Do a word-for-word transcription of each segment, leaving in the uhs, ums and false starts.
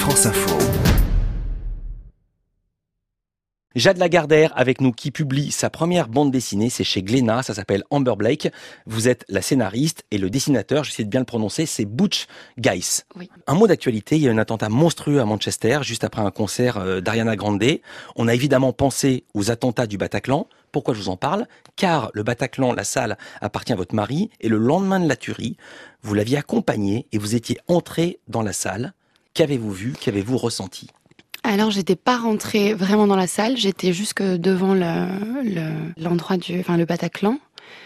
France Info. Jade Lagardère avec nous qui publie sa première bande dessinée, c'est chez Glénat, ça s'appelle Amber Blake. Vous êtes la scénariste et le dessinateur, j'essaie de bien le prononcer, c'est Butch Guice. Oui. Un mot d'actualité, il y a eu un attentat monstrueux à Manchester, juste après un concert d'Ariana Grande. On a évidemment pensé aux attentats du Bataclan. Pourquoi je vous en parle ? Car le Bataclan, la salle, appartient à votre mari et le lendemain de la tuerie, vous l'aviez accompagné et vous étiez entré dans la salle. Qu'avez-vous vu ? Qu'avez-vous ressenti ? Alors, j'étais pas rentrée vraiment dans la salle, j'étais jusque devant le, le, l'endroit du, enfin, le Bataclan.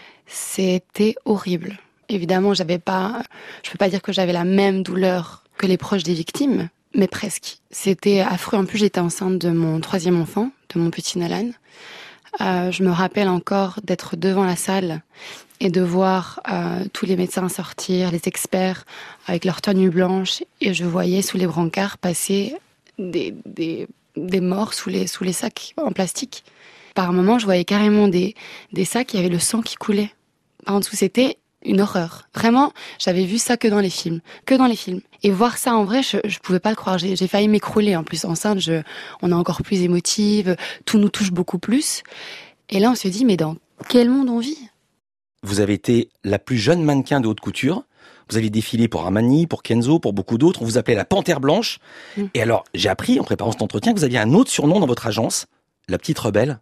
C'était horrible. Évidemment, j'avais pas, je peux pas dire que j'avais la même douleur que les proches des victimes, mais presque. C'était affreux. En plus, j'étais enceinte de mon troisième enfant, de mon petit Nolan. Euh, je me rappelle encore d'être devant la salle et de voir euh, tous les médecins sortir, les experts avec leurs tenues blanches, et je voyais sous les brancards passer Des, des, des morts sous les, sous les sacs en plastique. Par un moment, je voyais carrément des, des sacs, il y avait le sang qui coulait. En dessous, c'était une horreur. Vraiment, j'avais vu ça que dans les films. Que dans les films. Et voir ça en vrai, je, je pouvais pas le croire. J'ai, j'ai failli m'écrouler. En plus, enceinte, je, on est encore plus émotive. Tout nous touche beaucoup plus. Et là, on se dit, mais dans quel monde on vit ? Vous avez été la plus jeune mannequin de haute couture. Vous aviez défilé pour Armani, pour Kenzo, pour beaucoup d'autres. On vous appelait la Panthère Blanche. Mmh. Et alors, j'ai appris, en préparant cet entretien, que vous aviez un autre surnom dans votre agence, la Petite Rebelle.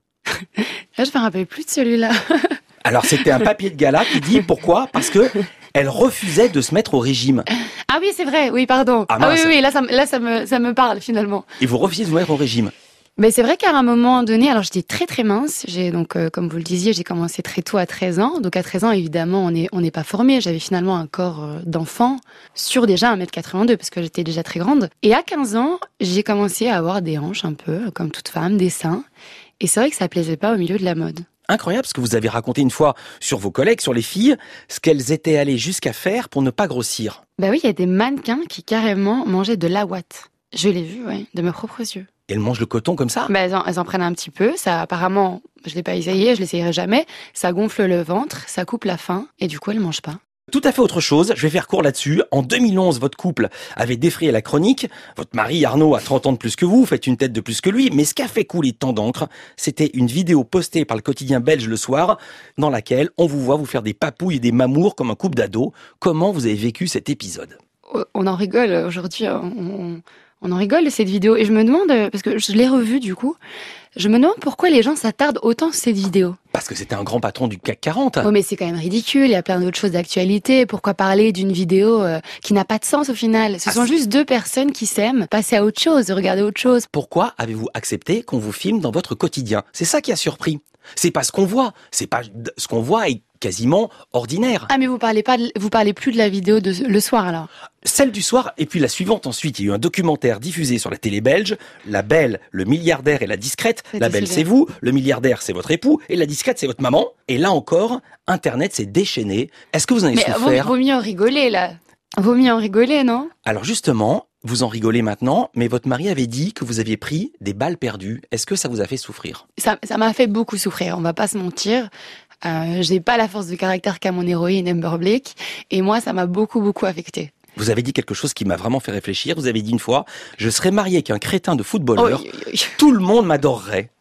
Là, je me rappelle plus de celui-là. Alors, c'était un papier de gala qui dit pourquoi ? Parce que elle refusait de se mettre au régime. Ah oui, c'est vrai. Oui, pardon. Ah, ah oui, oui, là, ça, là, ça me, ça me parle, finalement. Et vous refusiez de vous mettre au régime. Mais c'est vrai qu'à un moment donné, alors j'étais très très mince, j'ai donc euh, comme vous le disiez, j'ai commencé très tôt à treize ans. Donc à treize ans, évidemment, on est on n'est pas formé, j'avais finalement un corps euh, d'enfant sur déjà un mètre quatre-vingt-deux parce que j'étais déjà très grande. Et à quinze ans, j'ai commencé à avoir des hanches un peu comme toute femme, des seins. Et c'est vrai que ça plaisait pas au milieu de la mode. Incroyable, parce que vous avez raconté une fois sur vos collègues, sur les filles, ce qu'elles étaient allées jusqu'à faire pour ne pas grossir. Bah oui, il y a des mannequins qui carrément mangeaient de la ouate. Je l'ai vu, ouais, de mes propres yeux. Et elles mangent le coton comme ça ? Bah, elles, en, elles en prennent un petit peu. Ça, apparemment, je l'ai pas essayé, je l'essayerai jamais. Ça gonfle le ventre, ça coupe la faim, et du coup, elles mangent pas. Tout à fait autre chose, je vais faire court là-dessus. En deux mille onze, votre couple avait défrayé la chronique. Votre mari, Arnaud, a trente ans de plus que vous, vous faites une tête de plus que lui. Mais ce qui a fait couler tant d'encre, c'était une vidéo postée par le quotidien belge Le Soir, dans laquelle on vous voit vous faire des papouilles et des mamours comme un couple d'ados. Comment vous avez vécu cet épisode ? On en rigole aujourd'hui, on... On en rigole de cette vidéo et je me demande, parce que je l'ai revue du coup, je me demande pourquoi les gens s'attardent autant sur cette vidéo. Parce que c'était un grand patron du C A C quarante. Oh mais c'est quand même ridicule, il y a plein d'autres choses d'actualité. Pourquoi parler d'une vidéo euh, qui n'a pas de sens au final ? Ce ah, sont c'est... juste deux personnes qui s'aiment, passer à autre chose, regarder autre chose. Pourquoi avez-vous accepté qu'on vous filme dans votre quotidien ? C'est ça qui a surpris. C'est pas ce qu'on voit, c'est pas ce qu'on voit est quasiment ordinaire. Ah mais vous parlez pas, de, vous parlez plus de la vidéo de Le Soir alors ? Celle du soir et puis la suivante ensuite. Il y a eu un documentaire diffusé sur la télé belge. La belle, le milliardaire et la discrète. C'était la belle c'est vous, le milliardaire c'est votre époux et la discrète c'est votre maman. Et là encore, Internet s'est déchaîné. Est-ce que vous en avez mais souffert ? Vaut, vaut mieux en rigoler là. Vaut mieux en rigoler, non ? Alors justement, vous en rigolez maintenant, mais votre mari avait dit que vous aviez pris des balles perdues. Est-ce que ça vous a fait souffrir ? Ça, ça m'a fait beaucoup souffrir, on va pas se mentir. Euh, j'ai pas la force de caractère qu'a mon héroïne Amber Blake, et moi ça m'a beaucoup beaucoup affectée. Vous avez dit quelque chose qui m'a vraiment fait réfléchir. Vous avez dit une fois, je serais mariée avec un crétin de footballeur, oui, oui, oui. Tout le monde m'adorerait.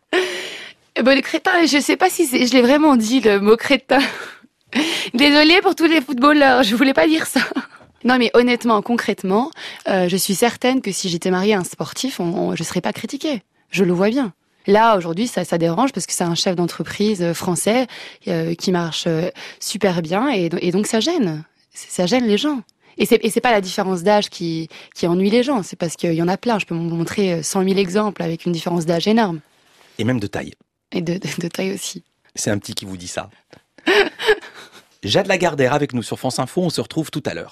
Bon, le crétin, je sais pas si c'est, je l'ai vraiment dit le mot crétin. Désolée pour tous les footballeurs, je voulais pas dire ça. Non mais honnêtement, concrètement, euh, je suis certaine que si j'étais mariée à un sportif, on, on, je serais pas critiquée. Je le vois bien. Là, aujourd'hui, ça, ça dérange parce que c'est un chef d'entreprise français euh, qui marche euh, super bien et, et donc ça gêne. Ça gêne les gens. Et c'est, et c'est pas la différence d'âge qui, qui ennuie les gens, c'est parce qu'il y en a plein. Je peux vous montrer cent mille exemples avec une différence d'âge énorme. Et même de taille. Et de, de, de taille aussi. C'est un petit qui vous dit ça. Jade Lagardère avec nous sur France Info, on se retrouve tout à l'heure.